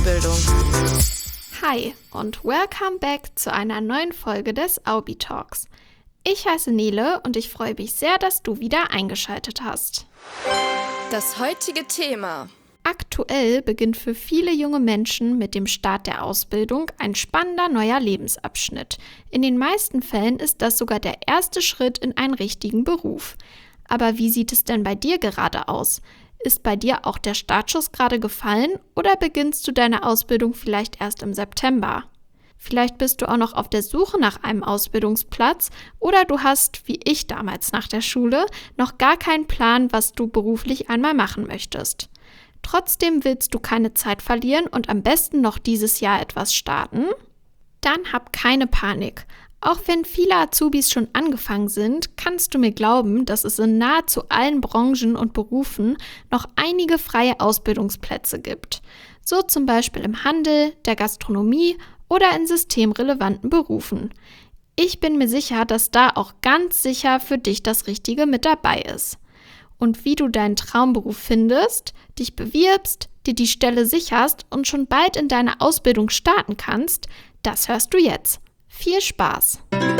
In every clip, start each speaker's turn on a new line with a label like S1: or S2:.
S1: Ausbildung.
S2: Hi und welcome back zu einer neuen Folge des Aubi Talks. Ich heiße Nele und ich freue mich sehr, dass du wieder eingeschaltet hast.
S1: Das heutige Thema.
S2: Aktuell beginnt für viele junge Menschen mit dem Start der Ausbildung ein spannender neuer Lebensabschnitt. In den meisten Fällen ist das sogar der erste Schritt in einen richtigen Beruf. Aber wie sieht es denn bei dir gerade aus? Ist bei dir auch der Startschuss gerade gefallen oder beginnst du deine Ausbildung vielleicht erst im September? Vielleicht bist du auch noch auf der Suche nach einem Ausbildungsplatz oder du hast, wie ich damals nach der Schule, noch gar keinen Plan, was du beruflich einmal machen möchtest. Trotzdem willst du keine Zeit verlieren und am besten noch dieses Jahr etwas starten? Dann hab keine Panik. Auch wenn viele Azubis schon angefangen sind, kannst du mir glauben, dass es in nahezu allen Branchen und Berufen noch einige freie Ausbildungsplätze gibt. So zum Beispiel im Handel, der Gastronomie oder in systemrelevanten Berufen. Ich bin mir sicher, dass da auch ganz sicher für dich das Richtige mit dabei ist. Und wie du deinen Traumberuf findest, dich bewirbst, dir die Stelle sicherst und schon bald in deine Ausbildung starten kannst, das hörst du jetzt. Viel Spaß!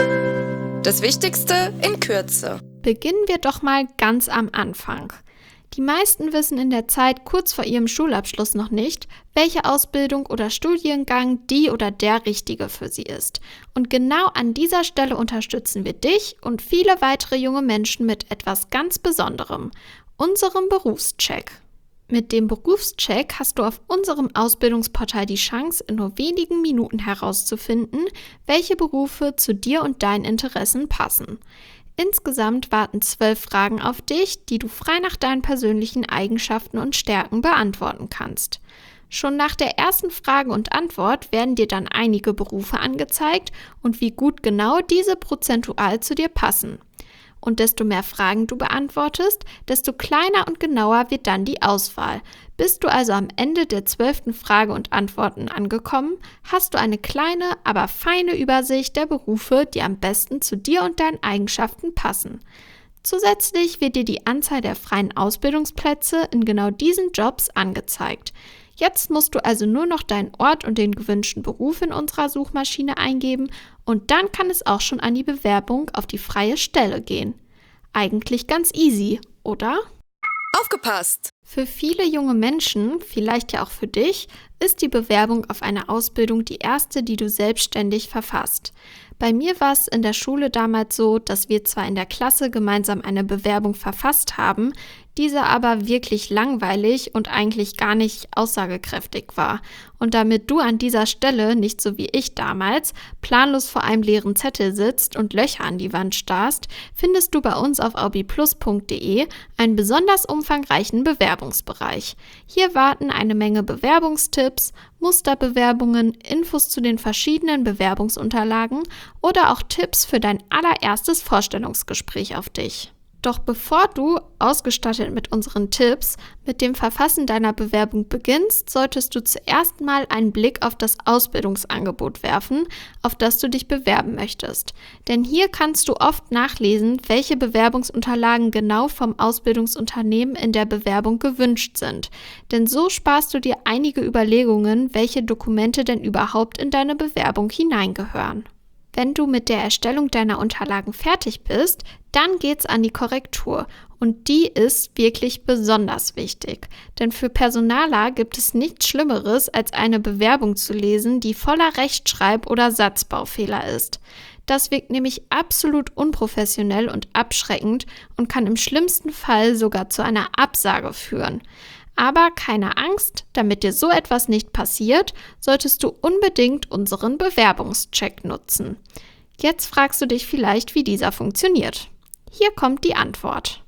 S1: Das Wichtigste in Kürze.
S2: Beginnen wir doch mal ganz am Anfang. Die meisten wissen in der Zeit kurz vor ihrem Schulabschluss noch nicht, welche Ausbildung oder Studiengang die oder der richtige für sie ist. Und genau an dieser Stelle unterstützen wir dich und viele weitere junge Menschen mit etwas ganz Besonderem, unserem Berufscheck. Mit dem Berufscheck hast du auf unserem Ausbildungsportal die Chance, in nur wenigen Minuten herauszufinden, welche Berufe zu dir und deinen Interessen passen. Insgesamt warten 12 Fragen auf dich, die du frei nach deinen persönlichen Eigenschaften und Stärken beantworten kannst. Schon nach der ersten Frage und Antwort werden dir dann einige Berufe angezeigt und wie gut genau diese prozentual zu dir passen. Und desto mehr Fragen du beantwortest, desto kleiner und genauer wird dann die Auswahl. Bist du also am Ende der 12. Frage und Antworten angekommen, hast du eine kleine, aber feine Übersicht der Berufe, die am besten zu dir und deinen Eigenschaften passen. Zusätzlich wird dir die Anzahl der freien Ausbildungsplätze in genau diesen Jobs angezeigt. Jetzt musst du also nur noch deinen Ort und den gewünschten Beruf in unserer Suchmaschine eingeben und dann kann es auch schon an die Bewerbung auf die freie Stelle gehen. Eigentlich ganz easy, oder?
S1: Aufgepasst!
S2: Für viele junge Menschen, vielleicht ja auch für dich, ist die Bewerbung auf eine Ausbildung die erste, die du selbstständig verfasst. Bei mir war es in der Schule damals so, dass wir zwar in der Klasse gemeinsam eine Bewerbung verfasst haben, diese aber wirklich langweilig und eigentlich gar nicht aussagekräftig war. Und damit du an dieser Stelle nicht so wie ich damals planlos vor einem leeren Zettel sitzt und Löcher an die Wand starrst, findest du bei uns auf aubiplus.de einen besonders umfangreichen Bewerbungsbereich. Hier warten eine Menge Bewerbungstipps, Musterbewerbungen, Infos zu den verschiedenen Bewerbungsunterlagen oder auch Tipps für dein allererstes Vorstellungsgespräch auf dich. Doch bevor du, ausgestattet mit unseren Tipps, mit dem Verfassen deiner Bewerbung beginnst, solltest du zuerst mal einen Blick auf das Ausbildungsangebot werfen, auf das du dich bewerben möchtest. Denn hier kannst du oft nachlesen, welche Bewerbungsunterlagen genau vom Ausbildungsunternehmen in der Bewerbung gewünscht sind. Denn so sparst du dir einige Überlegungen, welche Dokumente denn überhaupt in deine Bewerbung hineingehören. Wenn du mit der Erstellung deiner Unterlagen fertig bist, dann geht's an die Korrektur und die ist wirklich besonders wichtig. Denn für Personaler gibt es nichts Schlimmeres, als eine Bewerbung zu lesen, die voller Rechtschreib- oder Satzbaufehler ist. Das wirkt nämlich absolut unprofessionell und abschreckend und kann im schlimmsten Fall sogar zu einer Absage führen. Aber keine Angst, damit dir so etwas nicht passiert, solltest du unbedingt unseren Bewerbungscheck nutzen. Jetzt fragst du dich vielleicht, wie dieser funktioniert. Hier kommt die Antwort.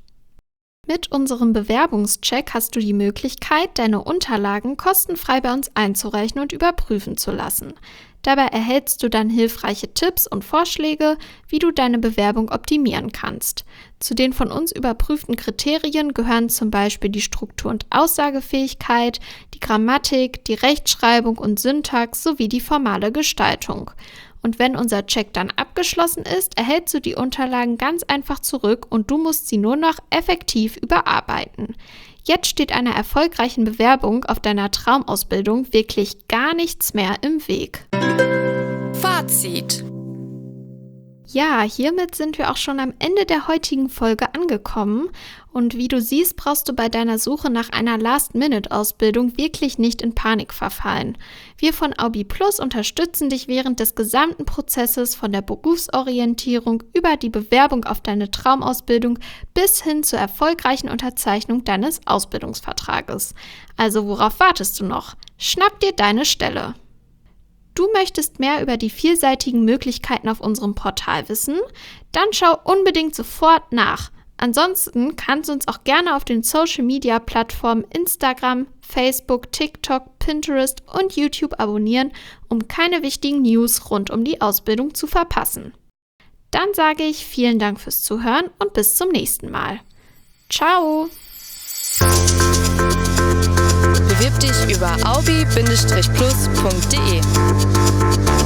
S2: Mit unserem Bewerbungscheck hast du die Möglichkeit, deine Unterlagen kostenfrei bei uns einzureichen und überprüfen zu lassen. Dabei erhältst du dann hilfreiche Tipps und Vorschläge, wie du deine Bewerbung optimieren kannst. Zu den von uns überprüften Kriterien gehören zum Beispiel die Struktur- und Aussagefähigkeit, die Grammatik, die Rechtschreibung und Syntax sowie die formale Gestaltung. Und wenn unser Check dann abgeschlossen ist, erhältst du die Unterlagen ganz einfach zurück und du musst sie nur noch effektiv überarbeiten. Jetzt steht einer erfolgreichen Bewerbung auf deiner Traumausbildung wirklich gar nichts mehr im Weg.
S1: Fazit.
S2: Ja, hiermit sind wir auch schon am Ende der heutigen Folge angekommen. Und wie du siehst, brauchst du bei deiner Suche nach einer Last-Minute-Ausbildung wirklich nicht in Panik verfallen. Wir von Aubi Plus unterstützen dich während des gesamten Prozesses von der Berufsorientierung über die Bewerbung auf deine Traumausbildung bis hin zur erfolgreichen Unterzeichnung deines Ausbildungsvertrages. Also worauf wartest du noch? Schnapp dir deine Stelle! Du möchtest mehr über die vielseitigen Möglichkeiten auf unserem Portal wissen? Dann schau unbedingt sofort nach. Ansonsten kannst du uns auch gerne auf den Social-Media-Plattformen Instagram, Facebook, TikTok, Pinterest und YouTube abonnieren, um keine wichtigen News rund um die Ausbildung zu verpassen. Dann sage ich vielen Dank fürs Zuhören und bis zum nächsten Mal. Ciao!
S1: Bewirb dich über aubi-plus.de.